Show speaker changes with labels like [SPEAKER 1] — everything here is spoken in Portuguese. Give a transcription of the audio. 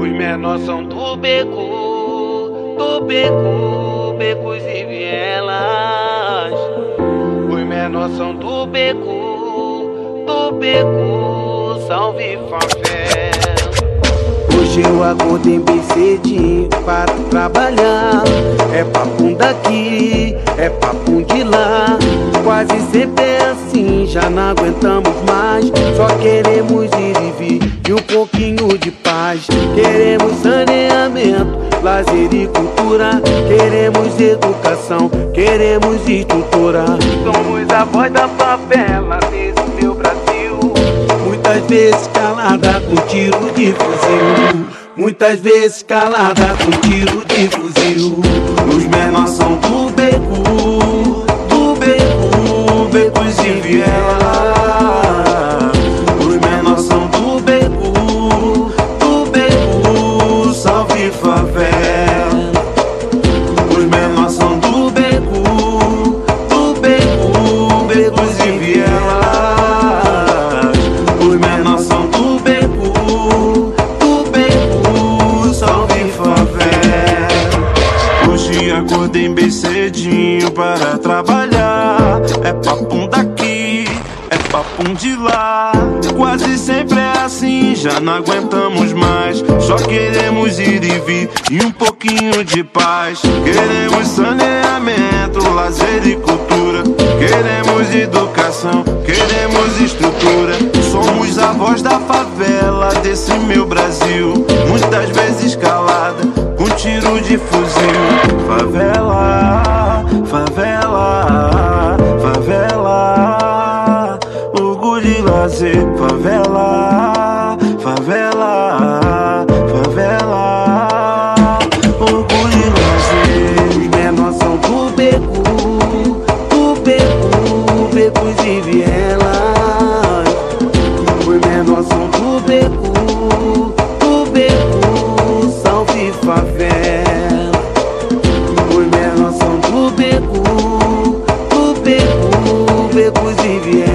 [SPEAKER 1] Os menores são do beco, becos e vielas. Os menores são do beco, salve favela.
[SPEAKER 2] Hoje eu acordei bem cedinho para trabalhar. É papum daqui, é papum de lá. Quase sempre é assim, já não aguentamos mais. Só queremos ir e vir e um pouquinho de paz. Queremos saneamento, lazer e cultura. Queremos educação, queremos estrutura.
[SPEAKER 1] Somos a voz da favela desse meu Brasil.
[SPEAKER 2] Muitas vezes calada com tiro de fuzil. Muitas vezes calada com tiro de fuzil. Os menores são do beco, becos e vielas. Os menores são do beco, salve favela. Os menores são do beco, becos e vielas. Os menores são do beco, salve favela. Hoje acordei bem cedinho para trabalhar. É papum daqui, é papum de lá. Quase sempre é assim, já não aguentamos mais. Só queremos ir e vir e um pouquinho de paz. Queremos saneamento, lazer e cultura. Queremos educação, queremos estrutura. Somos a voz da favela desse meu Brasil. Muitas vezes calada com tiro de fuzil. Favela, favela, favela, orgulho e lazer. Favela, favela, favela, orgulho e lazer. Os menores são do beco, becos e vielas. Os menores são do beco, salve favela. Os menores são do beco, becos e vielas.